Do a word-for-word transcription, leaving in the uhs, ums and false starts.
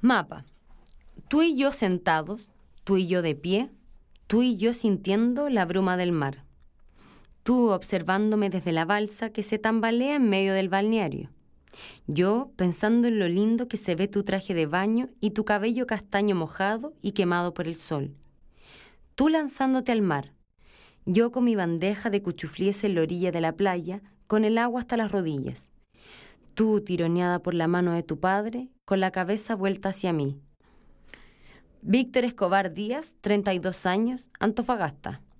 Mapa. Tú y yo sentados, tú y yo de pie, tú y yo sintiendo la bruma del mar. Tú observándome desde la balsa que se tambalea en medio del balneario. Yo pensando en lo lindo que se ve tu traje de baño y tu cabello castaño mojado y quemado por el sol. Tú lanzándote al mar. Yo con mi bandeja de cuchuflíes en la orilla de la playa, con el agua hasta las rodillas. Tú tironeada por la mano de tu padre, con la cabeza vuelta hacia mí. Víctor Escobar Díaz, treinta y dos años, Antofagasta.